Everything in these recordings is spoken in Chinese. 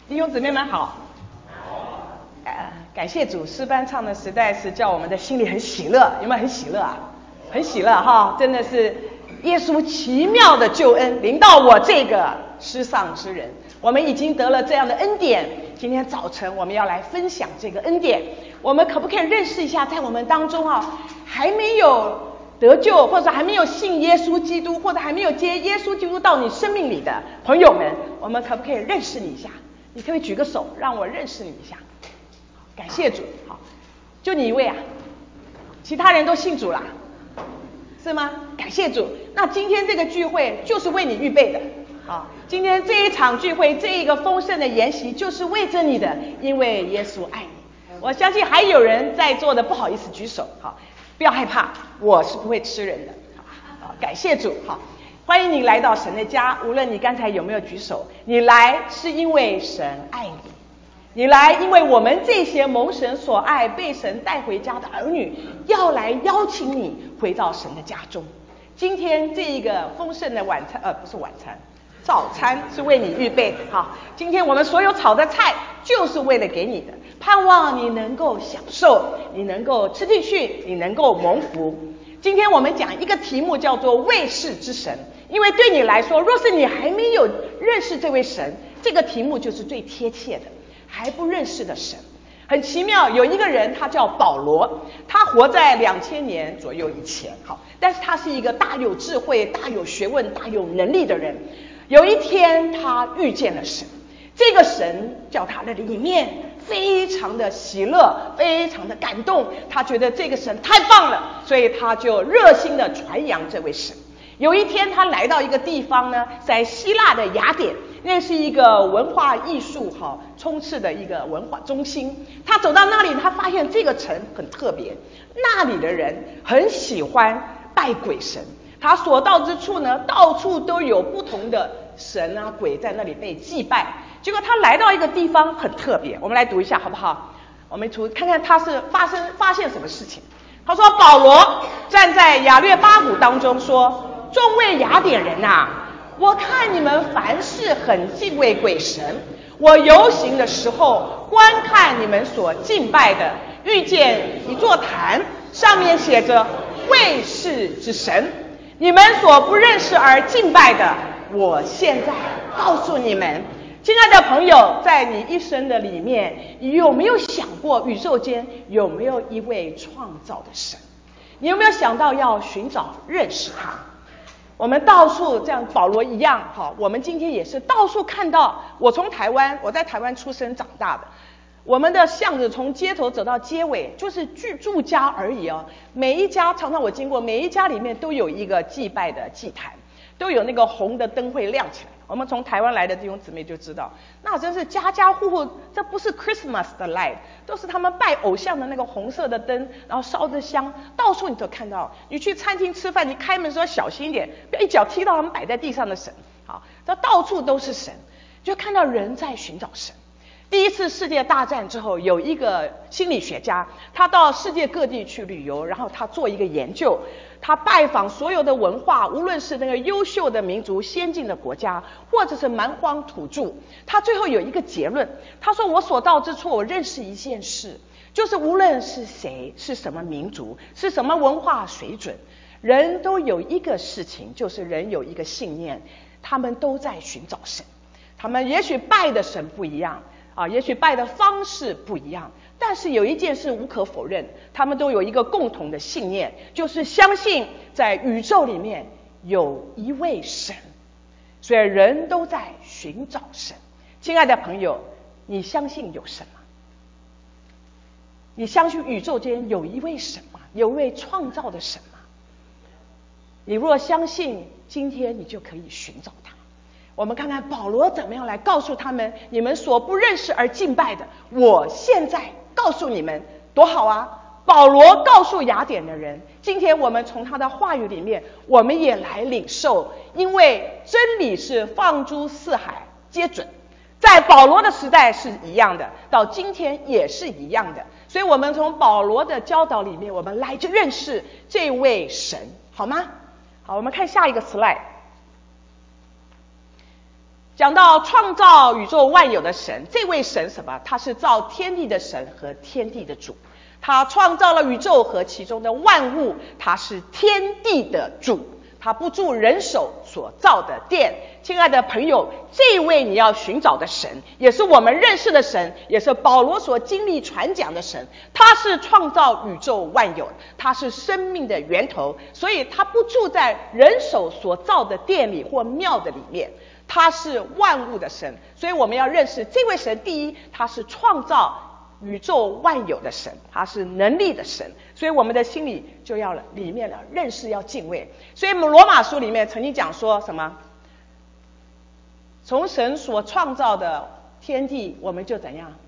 弟兄姊妹们好。感谢主，诗班唱的实在是叫我们的心里很喜乐，有没有很喜乐啊？很喜乐哈，真的是耶稣奇妙的救恩临到我这个失丧之人，我们已经得了这样的恩典。今天早晨我们要来分享这个恩典，我们可不可以认识一下，在我们当中还没有得救，或者还没有信耶稣基督，或者还没有接耶稣基督到你生命里的朋友们，我们可不可以认识你一下？你可以举个手让我认识你一下。感谢主，好，就你一位啊，其他人都信主啦，是吗？感谢主。那今天这个聚会就是为你预备的啊，今天这一场聚会，这一个丰盛的筵席就是为着你的，因为耶稣爱你。我相信还有人在座的不好意思举手，好，不要害怕，我是不会吃人的。好，感谢主，好，欢迎你来到神的家。无论你刚才有没有举手，你来是因为神爱你。你来，因为我们这些蒙神所爱、被神带回家的儿女，要来邀请你回到神的家中。今天这一个丰盛的晚餐，不是晚餐，早餐是为你预备的。好，今天我们所有炒的菜就是为了给你的，盼望你能够享受，你能够吃进去，你能够蒙福。今天我们讲一个题目叫做未识之神，因为对你来说，若是你还没有认识这位神，这个题目就是最贴切的。还不认识的神，很奇妙。有一个人，他叫保罗，他活在2000年左右以前，好，但是他是一个大有智慧、大有学问、大有能力的人。有一天，他遇见了神，这个神叫他的里面非常的喜乐，非常的感动，他觉得这个神太棒了，所以他就热心的传扬这位神。有一天，他来到一个地方呢，在希腊的雅典，那是一个文化艺术充斥的一个文化中心。他走到那里，他发现这个城很特别，那里的人很喜欢拜鬼神。他所到之处呢，到处都有不同的神啊鬼在那里被祭拜。结果他来到一个地方很特别，我们来读一下好不好？我们看看他是发现什么事情。他说，保罗站在亚略巴谷当中说，众位雅典人啊，我看你们凡事很敬畏鬼神。我游行的时候，观看你们所敬拜的，遇见一座坛，上面写着未识之神。你们所不认识而敬拜的，我现在告诉你们。亲爱的朋友，在你一生的里面，你有没有想过宇宙间有没有一位创造的神？你有没有想到要寻找认识他？我们到处这样，保罗一样，我们今天也是到处看到。我在台湾出生长大的，我们的巷子从街头走到街尾，就是住家而已哦。每一家常常我经过，每一家里面都有一个祭拜的祭坛，都有那个红的灯会亮起来。我们从台湾来的弟兄姊妹就知道，那真是家家户户，这不是 Christmas 的 light， 都是他们拜偶像的那个红色的灯，然后烧着香，到处你都看到。你去餐厅吃饭，你开门的时候小心一点，不要一脚踢到他们摆在地上的神。好，这到处都是神，就看到人在寻找神。第一次世界大战之后，有一个心理学家，他到世界各地去旅游，然后他做一个研究，他拜访所有的文化，无论是那个优秀的民族、先进的国家，或者是蛮荒土著，他最后有一个结论，他说，我所到之处，我认识一件事，就是无论是谁，是什么民族，是什么文化水准，人都有一个事情，就是人有一个信念，他们都在寻找神。他们也许拜的神不一样也许拜的方式不一样，但是有一件事无可否认，他们都有一个共同的信念，就是相信在宇宙里面有一位神，所以人都在寻找神。亲爱的朋友，你相信有神吗？你相信宇宙间有一位神吗？有一位创造的神吗？你若相信，今天你就可以寻找他。我们看看保罗怎么样来告诉他们，你们所不认识而敬拜的，我现在告诉你们，多好啊！保罗告诉雅典的人，今天我们从他的话语里面，我们也来领受，因为真理是放诸四海皆准，在保罗的时代是一样的，到今天也是一样的。所以我们从保罗的教导里面，我们来去认识这位神，好吗？好，我们看下一个 slide。 讲到创造宇宙万有的神，这位神什么？他是造天地的神和天地的主，他创造了宇宙和其中的万物，他是天地的主，他不住人手所造的殿。亲爱的朋友，这位你要寻找的神，也是我们认识的神，也是保罗所经历传讲的神，他是创造宇宙万有，他是生命的源头，所以他不住在人手所造的殿里或庙的里面，他是万物的神。所以我们要认识这位神，第一，他是创造宇宙万有的神，他是能力的神，所以我们的心里就要里面的认识要敬畏。所以我们罗马书里面曾经讲说什么？从神所创造的天地，我们就怎样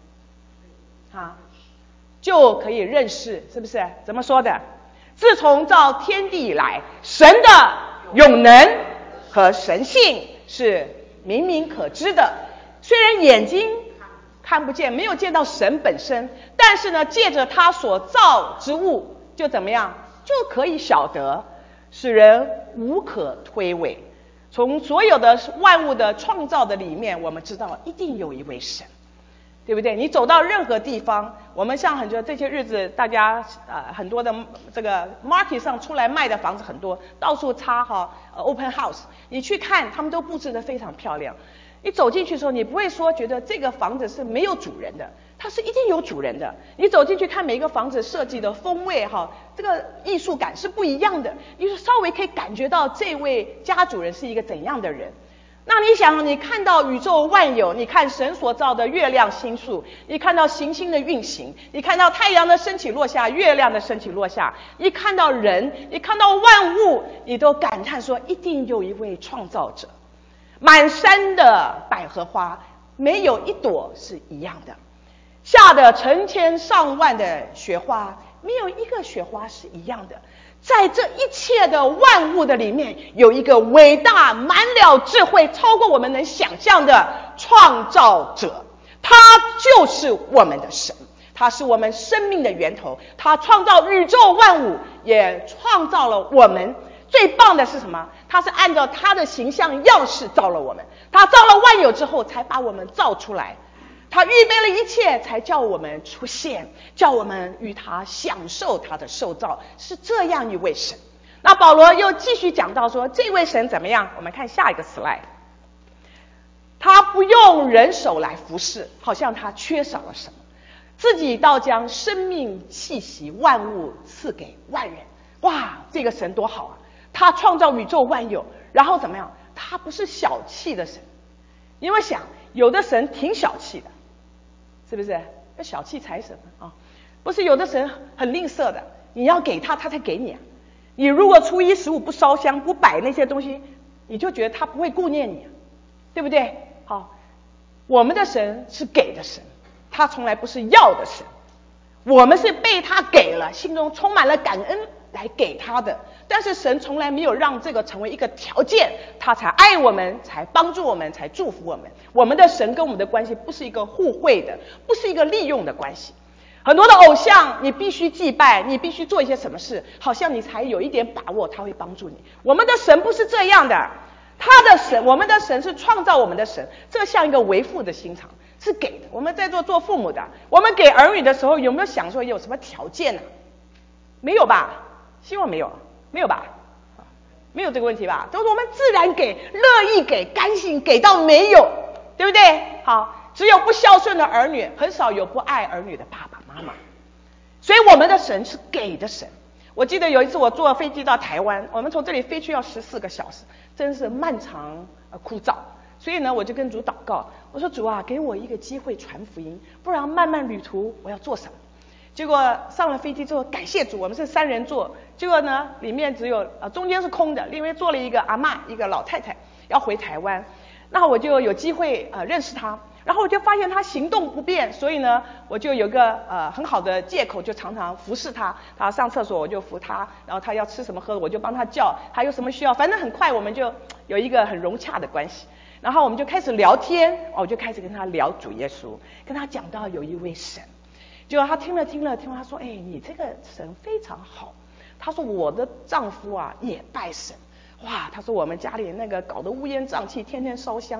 就可以认识，是不是？怎么说的？自从造天地以来，神的永能和神性是明明可知的，虽然眼睛看不见，没有见到神本身，但是呢，借着他所造之物，就怎么样，就可以晓得，使人无可推诿。从所有的万物的创造的里面，我们知道一定有一位神，对不对？你走到任何地方，我们像很多这些日子，大家很多的这个 market 上出来卖的房子很多，到处插open house， 你去看，他们都布置得非常漂亮。你走进去的时候，你不会说觉得这个房子是没有主人的，它是一定有主人的。你走进去看每一个房子设计的风味这个艺术感是不一样的，你就稍微可以感觉到这位家主人是一个怎样的人。那你想，你看到宇宙万有，你看神所造的月亮星宿，你看到行星的运行，你看到太阳的升起落下，月亮的升起落下，你看到人，你看到万物，你都感叹说一定有一位创造者。满山的百合花，没有一朵是一样的；下的成千上万的雪花，没有一个雪花是一样的。在这一切的万物的里面，有一个伟大、满了智慧、超过我们能想象的创造者，他就是我们的神，他是我们生命的源头，他创造宇宙万物，也创造了我们。最棒的是什么？他是按照他的形象样式造了我们，他造了万有之后才把我们造出来，他预备了一切才叫我们出现，叫我们与他享受他的受造，是这样一位神。那保罗又继续讲到说，这位神怎么样？我们看下一个 slide， 他不用人手来服侍，好像他缺少了什么，自己倒将生命气息万物赐给万人。哇，这个神多好啊！他创造宇宙万有，然后怎么样？他不是小气的神。因为想，有的神挺小气的，是不是？要小气财神不是有的神很吝啬的，你要给他，他才给你啊。你如果初一十五不烧香，不摆那些东西，你就觉得他不会顾念你，对不对？好，我们的神是给的神，他从来不是要的神。我们是被他给了，心中充满了感恩来给他的，但是神从来没有让这个成为一个条件，他才爱我们，才帮助我们，才祝福我们。我们的神跟我们的关系不是一个互惠的，不是一个利用的关系。很多的偶像你必须祭拜，你必须做一些什么事，好像你才有一点把握他会帮助你。我们的神不是这样的，他的神，我们的神是创造我们的神，这像一个为父的心肠，是给的。我们在做父母的，我们给儿女的时候有没有想说有什么条件呢？没有吧？希望没有，没有吧？没有这个问题吧？都是我们自然给，乐意给，甘心给到没有，对不对？好，只有不孝顺的儿女，很少有不爱儿女的爸爸妈妈。所以我们的神是给的神。我记得有一次我坐飞机到台湾，我们从这里飞去要14个小时，真是漫长枯燥。所以呢，我就跟主祷告，我说主啊，给我一个机会传福音，不然漫漫旅途我要做什么？结果上了飞机之后，感谢主，我们是3人座，结果呢，里面只有中间是空的，因为坐了一个阿嬷，一个老太太要回台湾，那我就有机会认识她，然后我就发现她行动不便，所以呢，我就有个很好的借口，就常常服侍她，她上厕所我就扶她，然后她要吃什么喝的我就帮她叫，她有什么需要，反正很快我们就有一个很融洽的关系。然后我们就开始聊天，我就开始跟她聊主耶稣，跟她讲到有一位神。结果他听了，他说：“哎，你这个神非常好。”他说：“我的丈夫啊也拜神，哇！他说我们家里那个搞得乌烟瘴气，天天烧香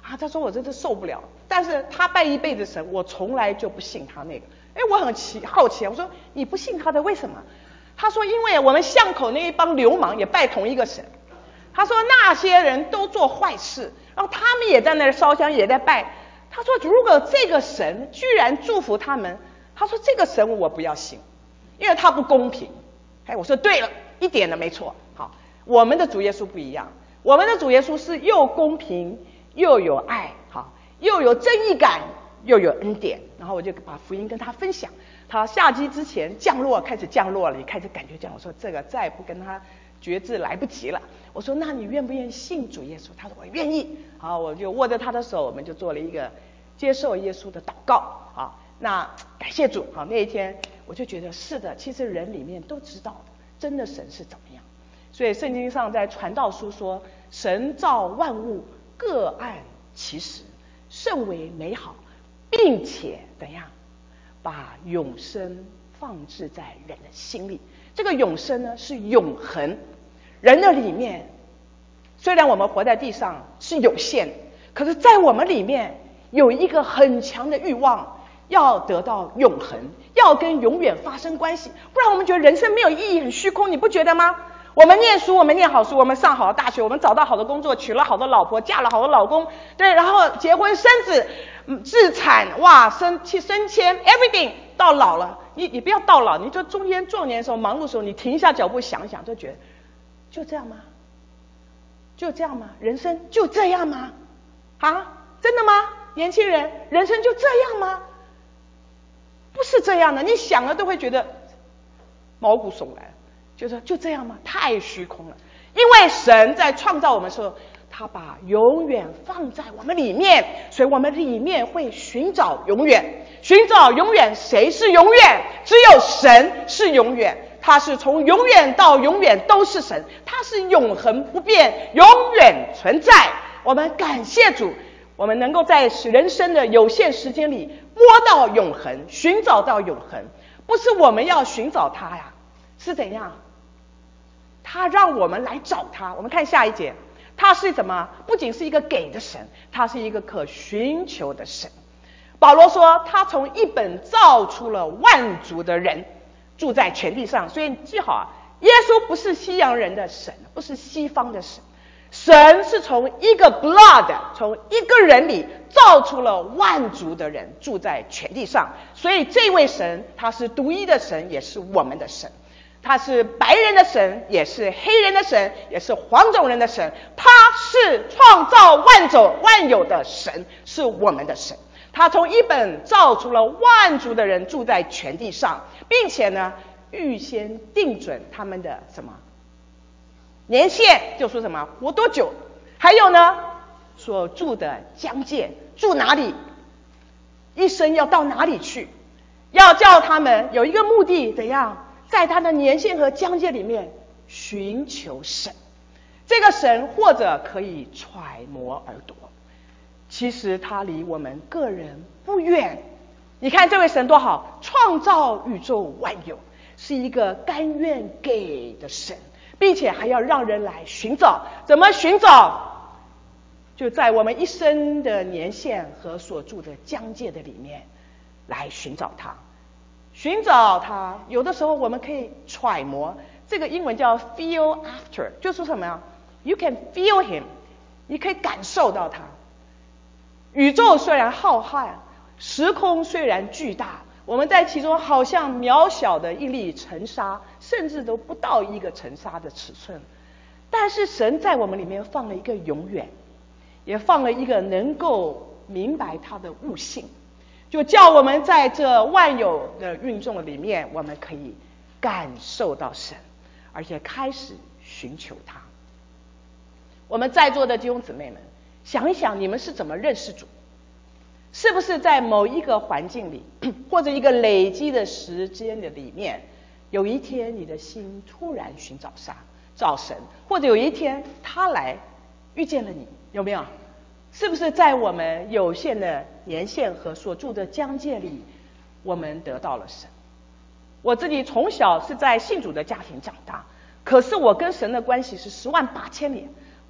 啊，他说我真的受不了。但是他拜一辈子神，我从来就不信他那个。我很好奇，我说你不信他的为什么？他说因为我们巷口那一帮流氓也拜同一个神。他说那些人都做坏事，然后他们也在那儿烧香，也在拜。他说如果这个神居然祝福他们，他说这个神我不要信，因为他不公平。我说对了，一点都没错。好，我们的主耶稣不一样，我们的主耶稣是又公平又有爱，好，又有正义感又有恩典。然后我就把福音跟他分享，他下机之前开始降落了，也开始感觉这样。我说这个再不跟他决志来不及了。我说那你愿不愿意信主耶稣？他说我愿意。好，我就握着他的手，我们就做了一个接受耶稣的祷告。好，那感谢主。好，那一天我就觉得是的，其实人里面都知道的，真的神是怎么样。所以圣经上在传道书说，神造万物各按其时，甚为美好，并且怎样把永生放置在人的心里。这个永生呢是永恒。人的里面虽然我们活在地上是有限，可是在我们里面有一个很强的欲望，要得到永恒，要跟永远发生关系。不然我们觉得人生没有意义，很虚空，你不觉得吗？我们念书，我们念好书，我们上好的大学，我们找到好的工作，娶了好的老婆，嫁了好的老公，对，然后结婚生子，自产，哇，升迁 everything。 到老了，你不要到老，你就中间壮年的时候忙碌的时候，你停下脚步想一想，就觉得就这样吗？就这样吗？人生就这样吗？啊，真的吗？年轻人，人生就这样吗？不是这样的，你想了都会觉得毛骨悚然，就说就这样吗？太虚空了。因为神在创造我们的时候，他把永远放在我们里面，所以我们里面会寻找永远。寻找永远，谁是永远？只有神是永远，他是从永远到永远都是神，他是永恒不变，永远存在。我们感谢主，我们能够在人生的有限时间里摸到永恒，寻找到永恒。不是我们要寻找他呀，是怎样？他让我们来找他。我们看下一节，他是什么？不仅是一个给的神，他是一个可寻求的神。保罗说他从一本造出了万族的人，住在全地上。所以你记好啊，耶稣不是西洋人的神，不是西方的神，神是从一个 blood， 从一个人里造出了万族的人，住在全地上。所以这位神他是独一的神，也是我们的神。他是白人的神，也是黑人的神，也是黄种人的神。他是创造万有的神，是我们的神。他从一本造出了万族的人，住在全地上，并且呢预先定准他们的什么年限，就说什么活多久，还有呢所住的疆界，住哪里，一生要到哪里去，要叫他们有一个目的，怎样在他的年限和疆界里面寻求神。这个神或者可以揣摩而夺，其实他离我们个人不远。你看这位神多好，创造宇宙万有，是一个甘愿给的神，并且还要让人来寻找。怎么寻找？就在我们一生的年限和所住的疆界的里面来寻找他。寻找他，有的时候我们可以揣摩，这个英文叫 feel after， 就是什么呀？ You can feel him， 你可以感受到他。宇宙虽然浩瀚，时空虽然巨大，我们在其中好像渺小的一粒尘沙，甚至都不到一个尘沙的尺寸。但是神在我们里面放了一个永远，也放了一个能够明白他的悟性，就叫我们在这万有的运动里面，我们可以感受到神，而且开始寻求他。我们在座的弟兄姊妹们，想一想你们是怎么认识主？是不是在某一个环境里，或者一个累积的时间的里面，有一天你的心突然寻找神，或者有一天他来遇见了你，有没有？是不是在我们有限的年限和所住的疆界里，我们得到了神？我自己从小是在信主的家庭长大，可是我跟神的关系是10万8千里。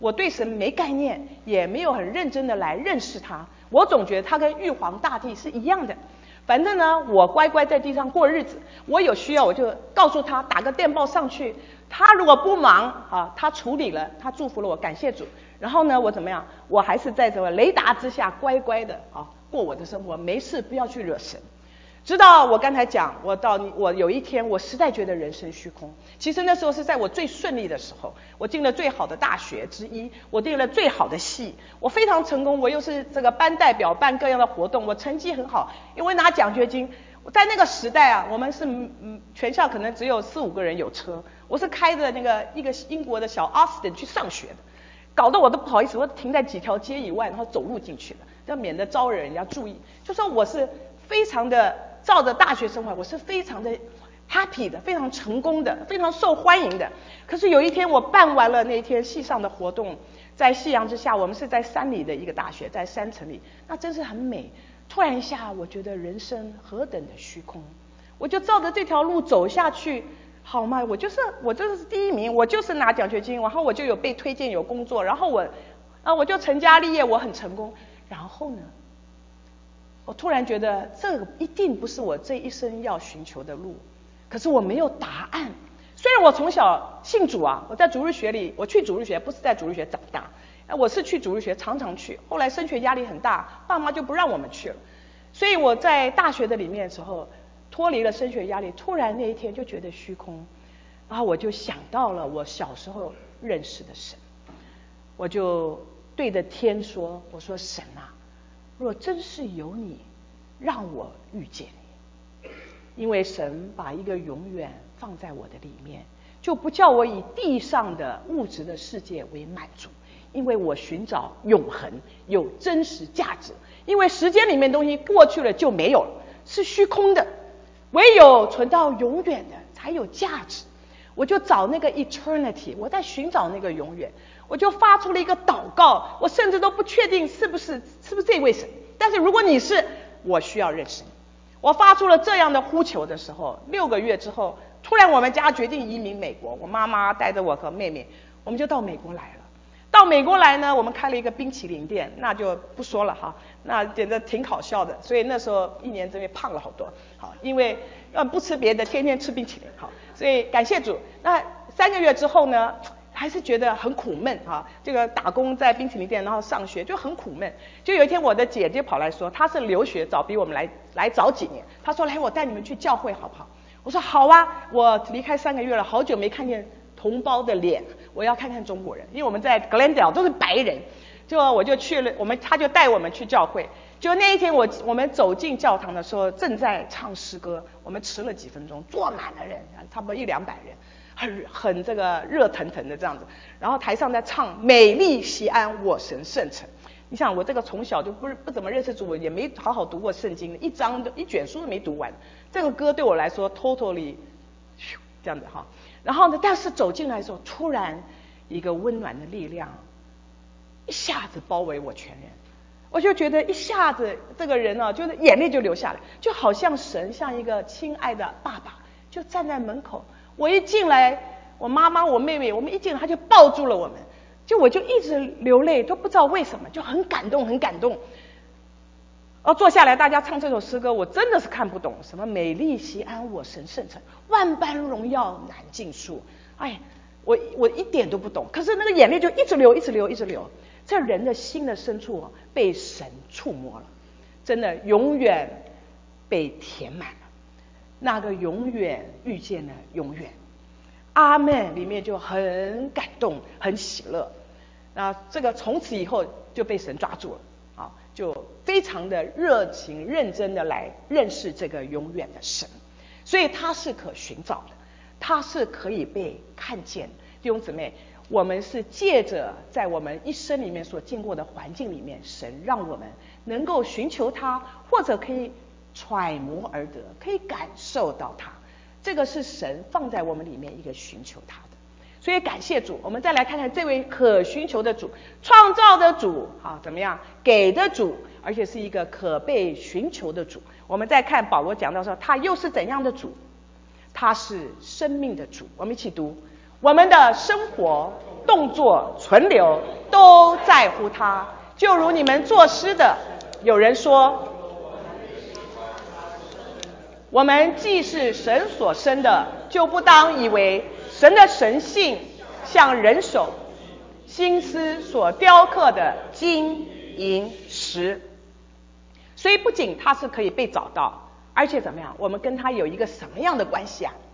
我对神没概念，也没有很认真的来认识他。我总觉得他跟玉皇大帝是一样的。反正呢，我乖乖在地上过日子，我有需要我就告诉他，打个电报上去。他如果不忙啊，他处理了，他祝福了我，感谢主。然后呢，我怎么样？我还是在什么雷达之下乖乖的啊过我的生活，没事不要去惹神。直到我刚才讲，我有一天我实在觉得人生虚空。其实那时候是在我最顺利的时候，我进了最好的大学之一，我进了最好的系，我非常成功，我又是这个班代表，办各样的活动，我成绩很好，因为拿奖学金。在那个时代啊，我们是全校可能只有4-5个人有车，我是开着一个英国的小 Austin 去上学的，搞得我都不好意思，我停在几条街以外，然后走路进去了，要免得招惹人家注意。就说我是非常的照着大学生活，我是非常的 happy 的，非常成功的，非常受欢迎的。可是有一天我办完了那天系上的活动，在夕阳之下，我们是在山里的一个大学，在山城里，那真是很美。突然一下，我觉得人生何等的虚空，我就照着这条路走下去，好吗？我就是第一名，我就是拿奖学金，然后我就有被推荐有工作，然后我就成家立业，我很成功。然后呢，我突然觉得这个一定不是我这一生要寻求的路，可是我没有答案。虽然我从小信主啊，我在主日学里，我去主日学不是在主日学长大。我是去主日学，常常去。后来升学压力很大，爸妈就不让我们去了。所以我在大学的里面的时候，脱离了升学压力，突然那一天就觉得虚空，然后我就想到了我小时候认识的神，我就对着天说：“我说神啊，若真是有你，让我遇见你，因为神把一个永远放在我的里面，就不叫我以地上的物质的世界为满足。”因为我寻找永恒，有真实价值。因为时间里面东西过去了就没有了，是虚空的，唯有存到永远的才有价值。我就找那个 eternity， 我在寻找那个永远。我就发出了一个祷告，我甚至都不确定是不是这位神，但是如果你是，我需要认识你。我发出了这样的呼求的时候，6个月之后，突然我们家决定移民美国，我妈妈带着我和妹妹，我们就到美国来了。到美国来呢，我们开了一个冰淇淋店，那就不说了哈，那简直挺搞笑的。所以那时候1年之内胖了好多，好，因为不吃别的，天天吃冰淇淋，好，所以感谢主。那3个月之后呢，还是觉得很苦闷啊，这个打工在冰淇淋店，然后上学就很苦闷。就有一天我的姐姐跑来说，她是留学早比我们来早几年，她说来我带你们去教会好不好？我说好啊，我离开3个月了，好久没看见同胞的脸，我要看看中国人，因为我们在 Glendale 都是白人，我就去了，他就带我们去教会。就那一天我们走进教堂的时候，正在唱诗歌，我们迟了几分钟，坐满了人，差不多100-200人，很这个热腾腾的这样子。然后台上在唱美丽西安我神圣城。你想我这个从小就不怎么认识主，也没好好读过圣经，一卷书都没读完，这个歌对我来说 totally 这样子哈。然后呢，但是走进来的时候，突然一个温暖的力量一下子包围我全人，我就觉得一下子这个人啊，就是眼泪就流下来，就好像神像一个亲爱的爸爸就站在门口。我一进来，我妈妈我妹妹我们一进来，他就抱住了我们，我就一直流泪，都不知道为什么，就很感动很感动。坐下来大家唱这首诗歌，我真的是看不懂，什么美丽西安我神圣城，万般荣耀难尽数，哎，我一点都不懂，可是那个眼泪就一直流一直流一直流。这人的心的深处被神触摸了，真的永远被填满了，那个永远遇见了永远。阿们里面就很感动很喜乐，那这个从此以后就被神抓住了啊，就非常的热情认真的来认识这个永远的神。所以他是可寻找的，他是可以被看见的。弟兄姊妹，我们是借着在我们一生里面所经过的环境里面，神让我们能够寻求他，或者可以揣摩而得，可以感受到他。这个是神放在我们里面一个寻求他的。所以感谢主，我们再来看看这位可寻求的主，创造的主，好，怎么样？给的主，而且是一个可被寻求的主。我们再看保罗讲到说，他又是怎样的主？他是生命的主。我们一起读：我们的生活动作、存留，都在乎他。就如你们作诗的，有人说，我们既是神所生的，就不当以为神的神性像人手心思所雕刻的金银石。所以不仅他是可以被找到，而且怎么样，我们跟他有一个什么样的关系啊？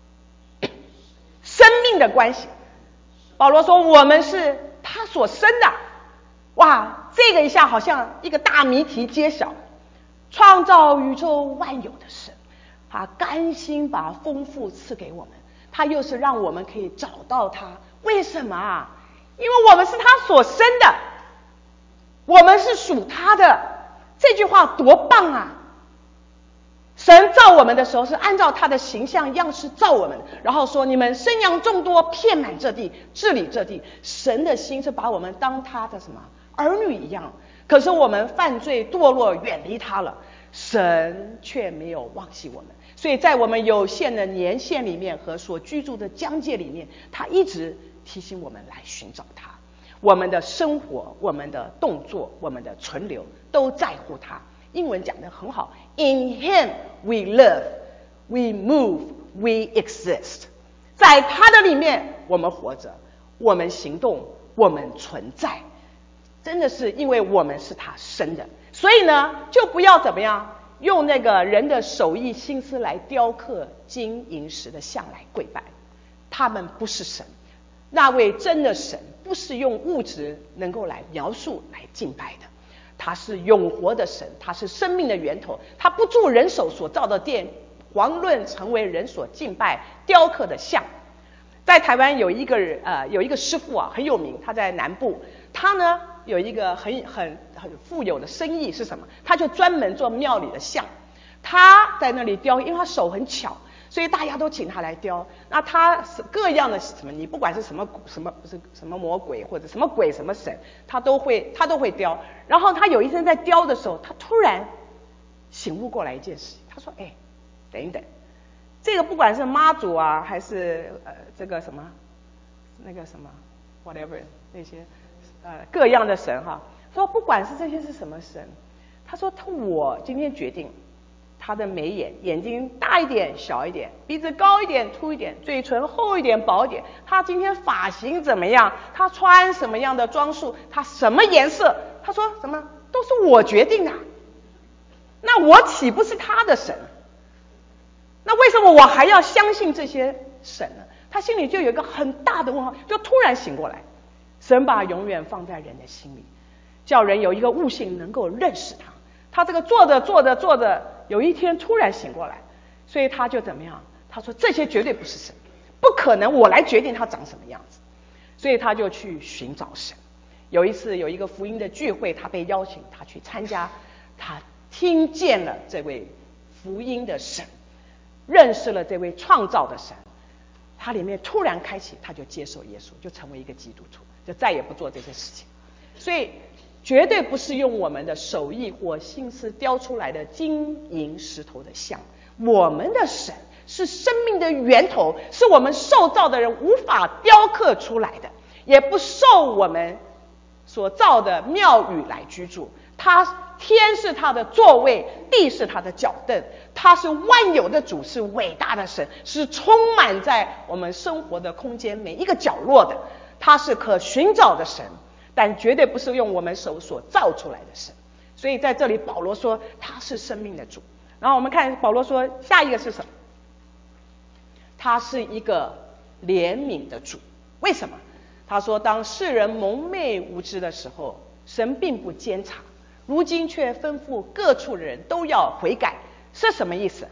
生命的关系。保罗说我们是他所生的。哇，这个一下好像一个大谜题揭晓。创造宇宙万有的神，他甘心把丰富赐给我们，他又是让我们可以找到他。为什么啊？因为我们是他所生的，我们是属他的。这句话多棒啊！神造我们的时候是按照他的形象样式造我们，然后说你们生养众多，遍满这地，治理这地。神的心是把我们当他的什么儿女一样。可是我们犯罪堕落，远离他了，神却没有忘记我们。所以在我们有限的年限里面和所居住的疆界里面，他一直提醒我们来寻找他。我们的生活，我们的动作，我们的存留，都在乎他。英文讲得很好 ，In Him we live, we move, we exist。在他的里面，我们活着，我们行动，我们存在。真的是因为我们是他生的，所以呢，就不要怎么样用那个人的手艺心思来雕刻金银石的像来跪拜。他们不是神，那位真的神不是用物质能够来描述来敬拜的。他是永活的神，他是生命的源头，他不住人手所造的殿，遑论成为人所敬拜雕刻的像。在台湾有一个师傅啊，很有名，他在南部，他呢有一个很富有的生意是什么？他就专门做庙里的像，他在那里雕，因为他手很巧，所以大家都请他来雕。那他各样的什么，你不管是什么魔鬼或者什么鬼什么神，他都会雕。然后他有一天在雕的时候，他突然醒悟过来一件事，他说：“哎，等一等，这个不管是妈祖啊，还是这个什么那个什么 whatever 那些各样的神哈，说不管是这些是什么神，他说我今天决定。”他的眉眼睛大一点小一点，鼻子高一点凸一点，嘴唇厚一点薄一点，他今天发型怎么样，他穿什么样的装束，他什么颜色，他说什么都是我决定的。那我岂不是他的神？那为什么我还要相信这些神呢？他心里就有一个很大的问号，就突然醒过来。神把永远放在人的心里，叫人有一个悟性能够认识他。他这个做着有一天突然醒过来，所以他就怎么样？他说这些绝对不是神，不可能我来决定他长什么样子。所以他就去寻找神。有一次有一个福音的聚会，他被邀请，他去参加，他听见了这位福音的神，认识了这位创造的神，他里面突然开启，他就接受耶稣，就成为一个基督徒，就再也不做这些事情。所以绝对不是用我们的手艺或心思雕出来的金银石头的像。我们的神是生命的源头，是我们受造的人无法雕刻出来的，也不受我们所造的庙宇来居住。天是他的座位，地是他的脚凳，他是万有的主，是伟大的神，是充满在我们生活的空间每一个角落的。他是可寻找的神，但绝对不是用我们手所造出来的神。所以在这里保罗说他是生命的主。然后我们看保罗说下一个是什么？他是一个怜悯的主。为什么？他说当世人蒙昧无知的时候，神并不监察，如今却吩咐各处的人都要悔改。是什么意思？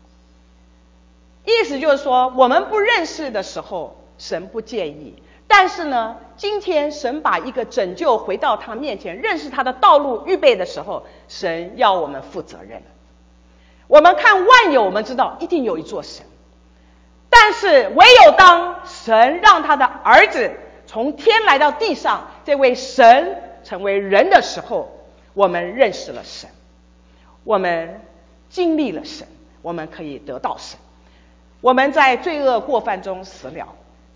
意思就是说我们不认识的时候神不介意，但是呢今天神把一个拯救回到他面前，认识他的道路预备的时候，神要我们负责任。我们看万有，我们知道一定有一座神，但是唯有当神让他的儿子从天来到地上，这位神成为人的时候，我们认识了神，我们经历了神，我们可以得到神。我们在罪恶过犯中死了，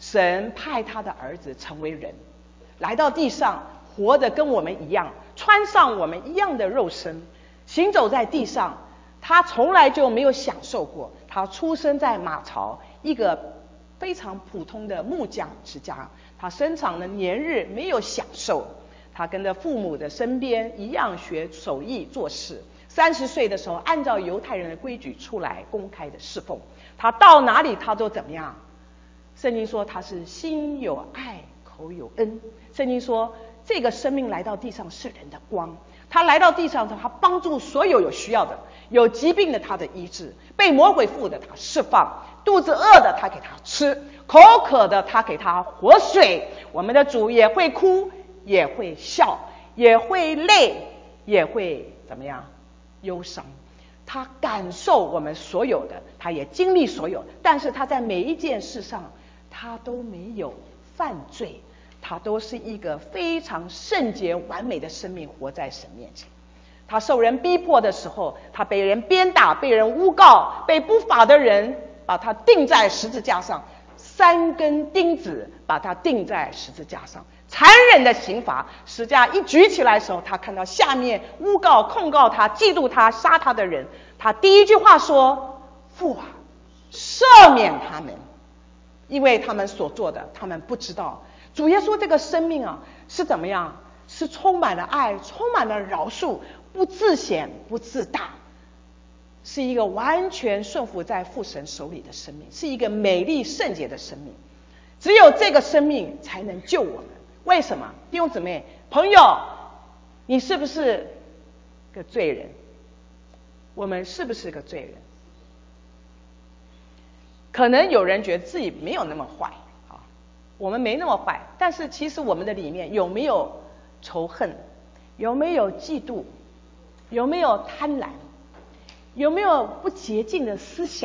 神派他的儿子成为人，来到地上，活得跟我们一样，穿上我们一样的肉身，行走在地上。他从来就没有享受过，他出生在马槽，一个非常普通的木匠之家，他生长的年日没有享受，他跟着父母的身边一样学手艺做事。30岁的时候，按照犹太人的规矩出来公开的侍奉，他到哪里他都怎么样？圣经说他是心有爱，口有恩。圣经说这个生命来到地上是人的光，他来到地上他帮助所有有需要的，有疾病的他的医治，被魔鬼附的他释放，肚子饿的他给他吃，口渴的他给他活水。我们的主也会哭，也会笑，也会累，也会怎么样？忧伤。他感受我们所有的，他也经历所有，但是他在每一件事上他都没有犯罪，他都是一个非常圣洁完美的生命活在神面前。他受人逼迫的时候，他被人鞭打，被人诬告，被不法的人把他钉在十字架上，3根钉子把他钉在十字架上，残忍的刑罚。十字架一举起来的时候，他看到下面诬告控告他嫉妒他杀他的人，他第一句话说：父啊，赦免他们，因为他们所做的他们不知道。主耶稣这个生命啊是怎么样？是充满了爱，充满了饶恕，不自显不自大，是一个完全顺服在父神手里的生命，是一个美丽圣洁的生命。只有这个生命才能救我们。为什么？弟兄姊妹朋友，你是不是个罪人？我们是不是个罪人？可能有人觉得自己没有那么坏啊，我们没那么坏，但是其实我们的里面有没有仇恨？有没有嫉妒？有没有贪婪？有没有不洁净的思想？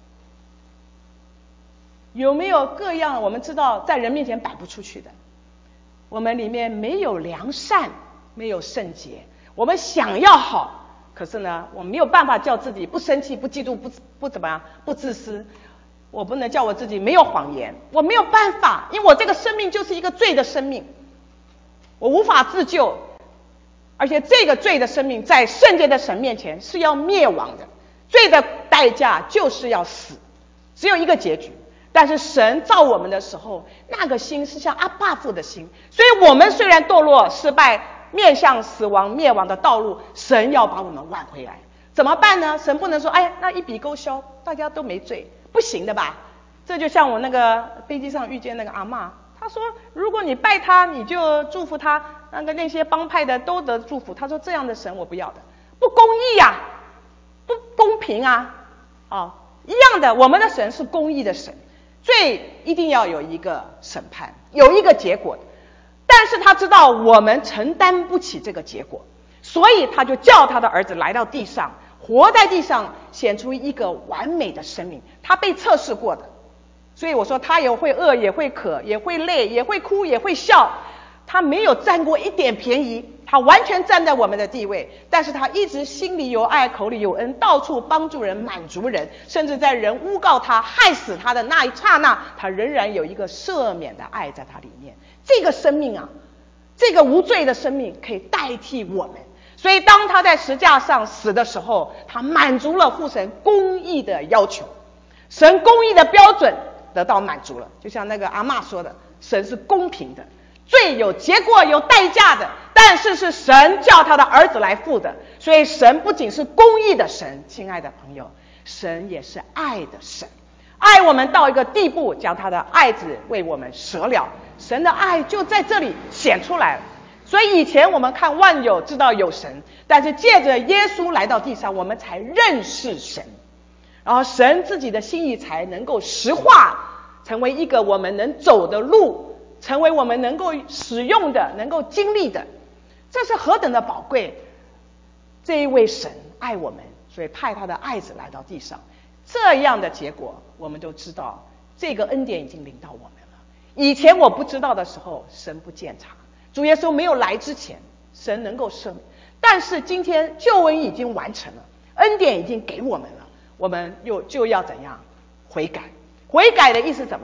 有没有各样我们知道在人面前摆不出去的？我们里面没有良善，没有圣洁。我们想要好，可是呢，我没有办法叫自己不生气、不嫉妒、不怎么样、不自私。我不能叫我自己没有谎言，我没有办法，因为我这个生命就是一个罪的生命，我无法自救。而且这个罪的生命在圣洁的神面前是要灭亡的，罪的代价就是要死，只有一个结局。但是神造我们的时候，那个心是像阿爸父的心，所以我们虽然堕落失败，面向死亡灭亡的道路，神要把我们挽回来。怎么办呢？神不能说哎，那一笔勾销，大家都没罪，不行的吧？这就像我那个飞机上遇见那个阿嬷，她说如果你拜他，你就祝福他，那些帮派的都得祝福。她说这样的神我不要的，不公义啊，不公平啊。一样的，我们的神是公义的神，罪一定要有一个审判，有一个结果。但是他知道我们承担不起这个结果，所以他就叫他的儿子来到地上，活在地上，显出一个完美的生命。他被测试过的，所以我说他也会饿，也会渴，也会累，也会哭，也会笑。他没有占过一点便宜，他完全站在我们的地位，但是他一直心里有爱，口里有恩，到处帮助人，满足人，甚至在人诬告他害死他的那一刹那，他仍然有一个赦免的爱在他里面。这个生命啊，这个无罪的生命可以代替我们。所以当他在十架上死的时候，他满足了父神公义的要求，神公义的标准得到满足了。就像那个阿嬷说的，神是公平的，罪有结果有代价的，但是是神叫他的儿子来付的。所以神不仅是公义的神，亲爱的朋友，神也是爱的神，爱我们到一个地步，将他的爱子为我们舍了。神的爱就在这里显出来了。所以以前我们看万有知道有神，但是借着耶稣来到地上，我们才认识神，然后神自己的心意才能够实化，成为一个我们能走的路，成为我们能够使用的，能够经历的。这是何等的宝贵！这一位神爱我们，所以派他的爱子来到地上。这样的结果我们都知道，这个恩典已经临到我们了。以前我不知道的时候，神不鉴察，主耶稣没有来之前，神能够赦免。但是今天救恩已经完成了，恩典已经给我们了，我们就要怎样？悔改。悔改的意思怎么样？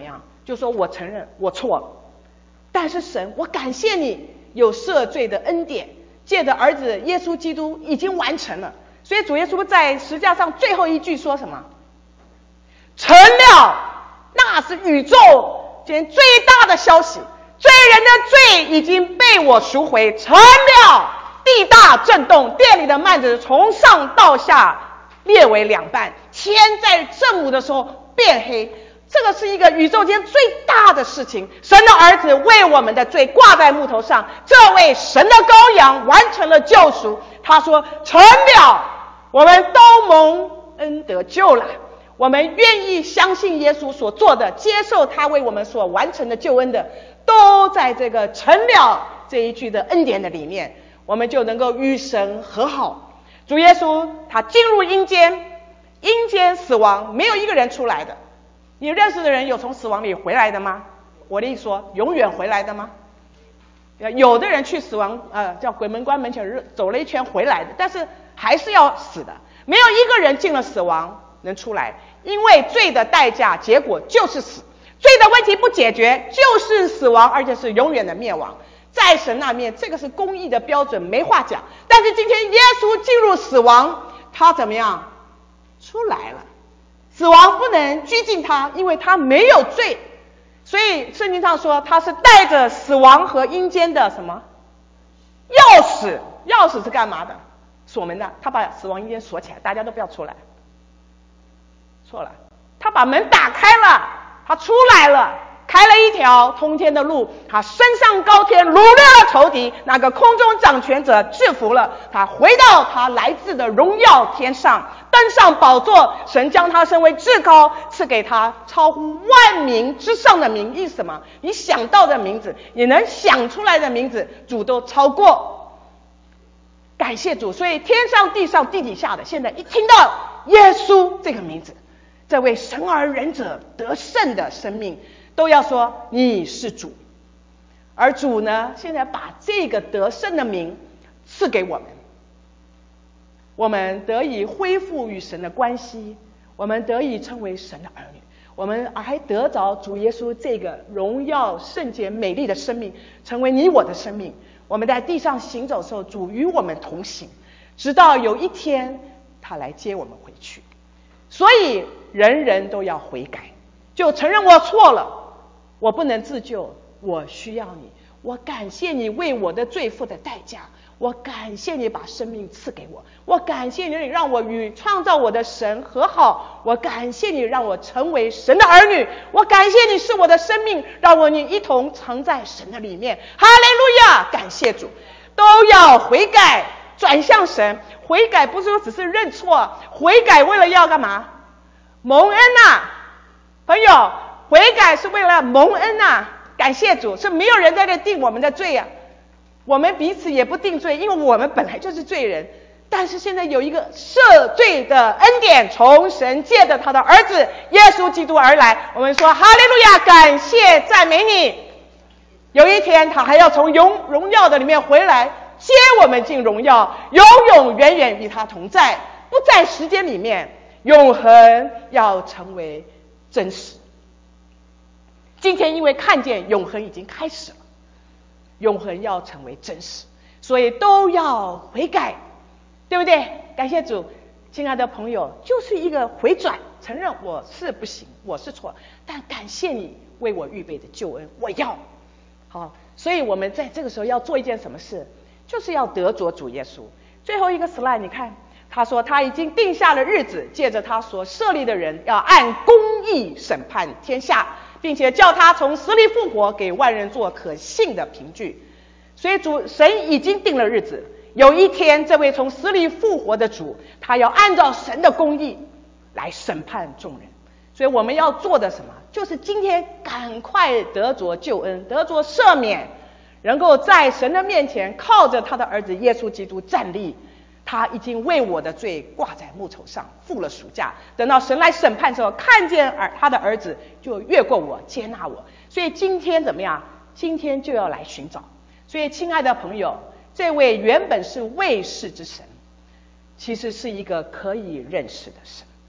就说我承认我错了，但是神，我感谢你有赦罪的恩典，借着儿子耶稣基督已经完成了。所以主耶稣在十字架上最后一句说什么？成了，那是宇宙间最大的消息，罪人的罪已经被我赎回，成了。地大震动，殿里的幔子从上到下裂为两半，天在正午的时候变黑。这个是一个宇宙间最大的事情，神的儿子为我们的罪挂在木头上，这位神的羔羊完成了救赎。他说成了，我们都蒙恩得救了。我们愿意相信耶稣所做的，接受他为我们所完成的救恩的，都在这个成了这一句的恩典的里面，我们就能够与神和好。主耶稣他进入阴间，阴间死亡没有一个人出来的。你认识的人有从死亡里回来的吗？我的意思说永远回来的吗？有的人去死亡叫鬼门关门前走了一圈回来的，但是还是要死的。没有一个人进了死亡能出来，因为罪的代价结果就是死，罪的问题不解决就是死亡，而且是永远的灭亡。在神那面这个是公义的标准，没话讲。但是今天耶稣进入死亡，他怎么样？出来了。死亡不能拘禁他，因为他没有罪。所以圣经上说他是带着死亡和阴间的什么钥匙？钥匙是干嘛的？锁门的。他把死亡阴间锁起来，大家都不要出来。错了，他把门打开了，他出来了，开了一条通天的路，他升上高天，掳掠了仇敌，那个空中掌权者制服了他，回到他来自的荣耀天上，登上宝座。神将他升为至高，赐给他超乎万名之上的名。意思什么？你想到的名字，你能想出来的名字，主都超过。感谢主。所以天上地上地底下的，现在一听到耶稣这个名字，这位神而仁者得胜的生命，都要说你是主。而主呢，现在把这个得胜的名赐给我们，我们得以恢复与神的关系，我们得以成为神的儿女，我们还得着主耶稣这个荣耀圣洁美丽的生命，成为你我的生命。我们在地上行走的时候，主与我们同行，直到有一天他来接我们回去。所以人人都要悔改，就承认我错了，我不能自救，我需要你，我感谢你为我的罪付的代价，我感谢你把生命赐给我，我感谢你让我与创造我的神和好，我感谢你让我成为神的儿女，我感谢你是我的生命，让我你一同藏在神的里面。哈利路亚！感谢主。都要悔改，转向神。悔改不是说只是认错，悔改为了要干嘛？蒙恩啊，朋友，悔改是为了蒙恩啊。感谢主，是没有人在这定我们的罪啊，我们彼此也不定罪，因为我们本来就是罪人。但是现在有一个赦罪的恩典从神借着他的儿子耶稣基督而来，我们说哈利路亚，感谢赞美你。有一天他还要从荣耀的里面回来，接我们进荣耀，永永远远与他同在，不在时间里面，永恒要成为真实。今天因为看见永恒已经开始了，永恒要成为真实，所以都要悔改，对不对？感谢主。亲爱的朋友，就是一个回转，承认我是不行，我是错，但感谢你为我预备的救恩，我要好。所以我们在这个时候要做一件什么事，就是要得着主耶稣。最后一个 slide 你看，他说他已经定下了日子，借着他所设立的人，要按公义审判天下，并且叫他从死里复活，给万人做可信的凭据。所以神已经定了日子，有一天这位从死里复活的主，他要按照神的公义来审判众人。所以我们要做的什么，就是今天赶快得着救恩，得着赦免，能够在神的面前靠着他的儿子耶稣基督站立。他已经为我的罪挂在木头上，付了赎价。等到神来审判的时候，看见他的儿子就越过我，接纳我。所以今天怎么样？今天就要来寻找。所以亲爱的朋友，这位原本是未识之神，其实是一个可以认识的神。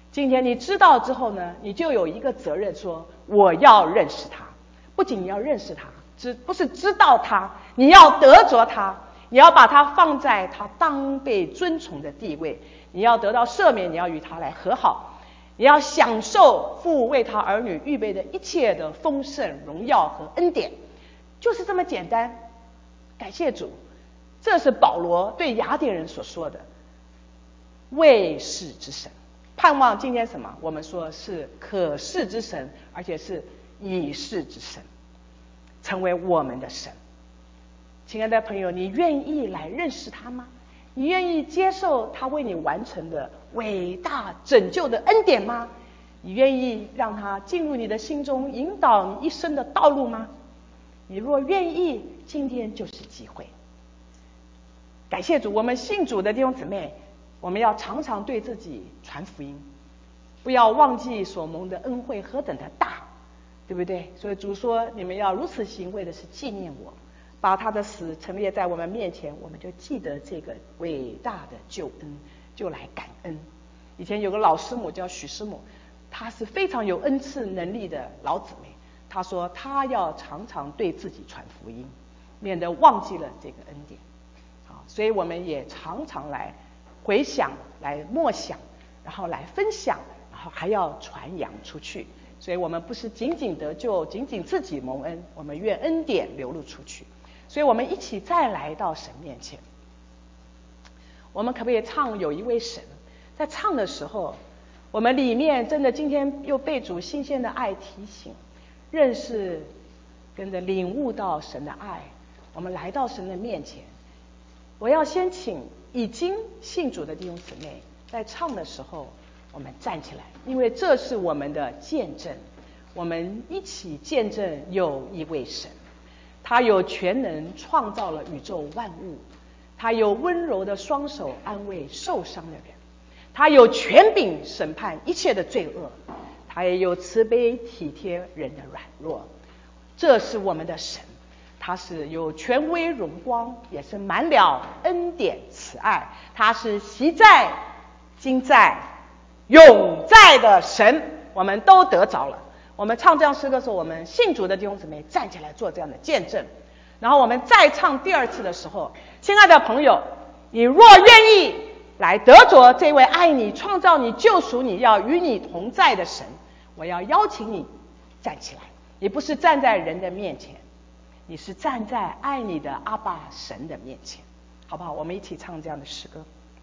今天你知道之后呢，你就有一个责任说，我要认识他。不仅你要认识他，不是知道他，你要得着他，你要把他放在他当被尊崇的地位，你要得到赦免，你要与他来和好，你要享受父为他儿女预备的一切的丰盛、荣耀和恩典，就是这么简单。感谢主，这是保罗对雅典人所说的未视之神。盼望今天什么？我们说是可视之神，而且是已视之神，成为我们的神。亲爱的朋友，你愿意来认识他吗？你愿意接受他为你完成的伟大拯救的恩典吗？你愿意让他进入你的心中，引导你一生的道路吗？你若愿意，今天就是机会。感谢主，我们信主的弟兄姊妹，我们要常常对自己传福音，不要忘记所蒙的恩惠何等的大，对不对？所以主说，你们要如此行，为的是纪念我，把他的死陈列在我们面前，我们就记得这个伟大的救恩，就来感恩。以前有个老师母叫许师母，她是非常有恩赐能力的老姊妹，她说她要常常对自己传福音，免得忘记了这个恩典。好，所以我们也常常来回想，来默想，然后来分享，然后还要传扬出去。所以我们不是仅仅得救，仅仅自己蒙恩，我们愿恩典流露出去。所以我们一起再来到神面前，我们可不可以唱有一位神？在唱的时候，我们里面真的今天又被主新鲜的爱提醒，认识跟着领悟到神的爱，我们来到神的面前。我要先请已经信主的弟兄姊妹，在唱的时候我们站起来，因为这是我们的见证，我们一起见证有一位神，他有全能，创造了宇宙万物，他有温柔的双手安慰受伤的人，他有权柄审判一切的罪恶，他也有慈悲体贴人的软弱。这是我们的神，他是有权威荣光，也是满了恩典慈爱，他是昔在今在永在的神，我们都得着了。我们唱这样诗歌的时候，我们信主的弟兄姊妹站起来做这样的见证。然后我们再唱第二次的时候，亲爱的朋友，你若愿意来得着这位爱你、创造你、救赎你、要与你同在的神，我要邀请你站起来。你不是站在人的面前，你是站在爱你的阿爸神的面前，好不好？我们一起唱这样的诗歌。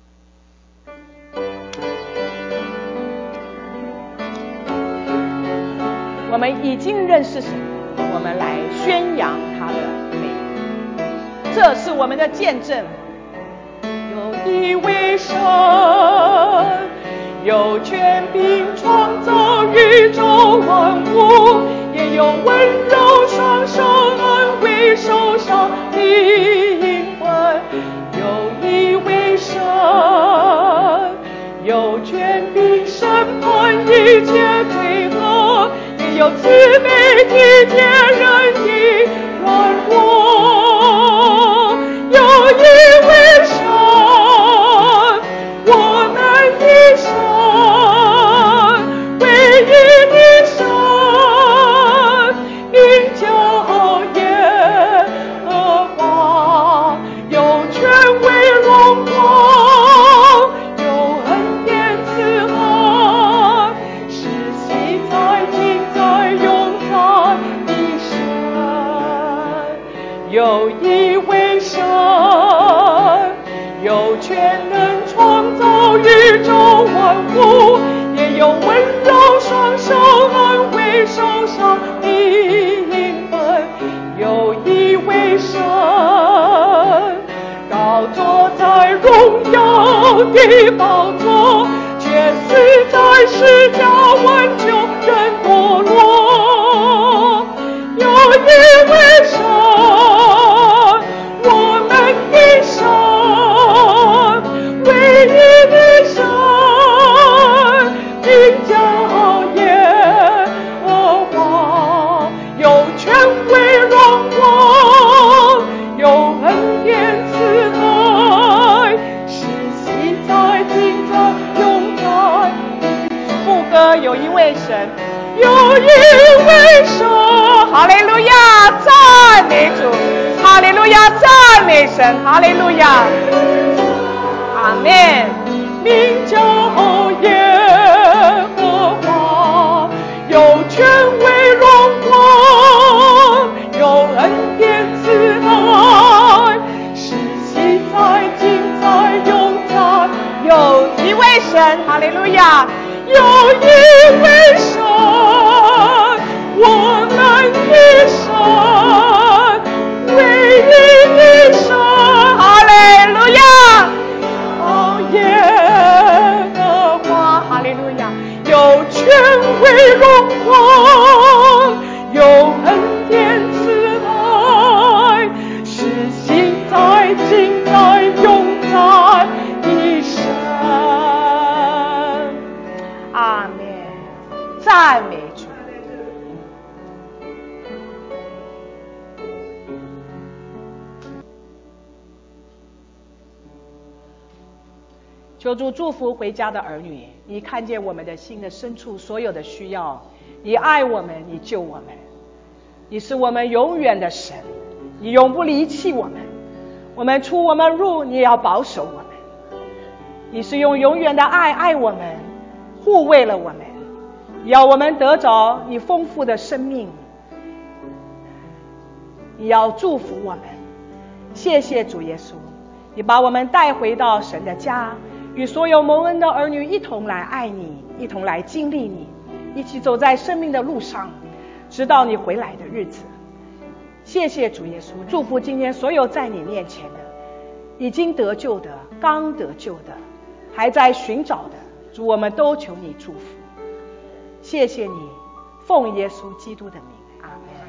我们已经认识神，我们来宣扬他的美，这是我们的见证。有一位神，有权柄创造宇宙万物，也有温柔双手安慰受伤的灵魂。有一位神，有权柄审判一切罪恶，也有慈悲体贴人的软弱。有一位神，我们的神，唯一的神，名叫耶和华，有权威荣光，有恩典慈爱，是昔在今在永在的神。有一位神，有权能创造宇宙万物，也有温柔双手安慰受伤的灵魂。有一位神，高坐在荣耀的宝座，却死在十架挽救人堕落。有一位神，我们的神，唯一的神，名叫耶和华，有权威荣光，有恩典慈爱，是昔在今在永在的一位神，有一位神。哈利路亚，赞美主，哈利路亚，赞美神，哈利路亚，阿们。名叫耶和华，有权威荣光，有恩典慈爱，是昔在今在永在。有一位神，哈利路亚，有一位神，我们的神，唯一的神，哈利路亚。耶和华，哈利路亚，有权威荣光，有恩典慈爱，是昔在今在永在的神。阿们，赞美主。求主祝福回家的儿女，你看见我们的心的深处所有的需要，你爱我们，你救我们，你是我们永远的神，你永不离弃我们，我们出我们入，你也要保守我们，你是用永远的爱爱我们，护卫了我们，要我们得着你丰富的生命，你要祝福我们。谢谢主耶稣，你把我们带回到神的家，与所有蒙恩的儿女一同来爱你，一同来经历你，一起走在生命的路上，直到你回来的日子。谢谢主耶稣，祝福今天所有在你面前的，已经得救的，刚得救的，还在寻找的，主我们都求你祝福。谢谢你，奉耶稣基督的名，阿们。